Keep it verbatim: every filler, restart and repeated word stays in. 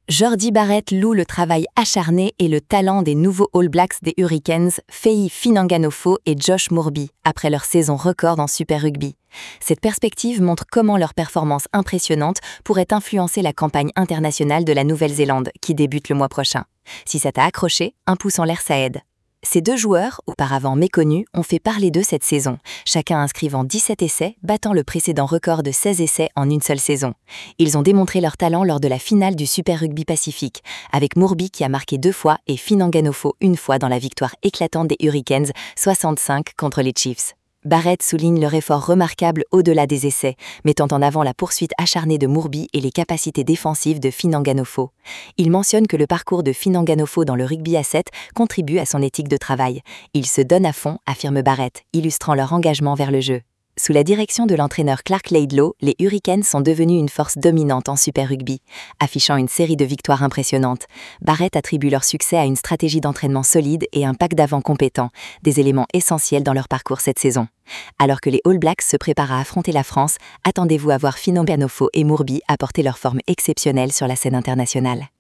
Jordie Barrett loue le travail acharné et le talent des nouveaux All Blacks des Hurricanes, Faye Finanganofo et Josh Moorby, après leur saison record en Super Rugby. Cette perspective montre comment leur performance impressionnante pourrait influencer la campagne internationale de la Nouvelle-Zélande, qui débute le mois prochain. Si ça t'a accroché, un pouce en l'air ça aide. Ces deux joueurs, auparavant méconnus, ont fait parler d'eux cette saison, chacun inscrivant dix-sept essais, battant le précédent record de seize essais en une seule saison. Ils ont démontré leur talent lors de la finale du Super Rugby Pacifique, avec Moorby qui a marqué deux fois et Finanganofo une fois dans la victoire éclatante des Hurricanes, soixante-cinq contre les Chiefs. Barrett souligne leur effort remarquable au-delà des essais, mettant en avant la poursuite acharnée de Moorby et les capacités défensives de Finanganofo. Il mentionne que le parcours de Finanganofo dans le rugby à sept contribue à son éthique de travail. Il se donne à fond, affirme Barrett, illustrant leur engagement vers le jeu. Sous la direction de l'entraîneur Clark Laidlaw, les Hurricanes sont devenus une force dominante en Super Rugby, affichant une série de victoires impressionnantes. Barrett attribue leur succès à une stratégie d'entraînement solide et un pack d'avant compétent, des éléments essentiels dans leur parcours cette saison. Alors que les All Blacks se préparent à affronter la France, attendez-vous à voir Finanganofo et Moorby apporter leur forme exceptionnelle sur la scène internationale.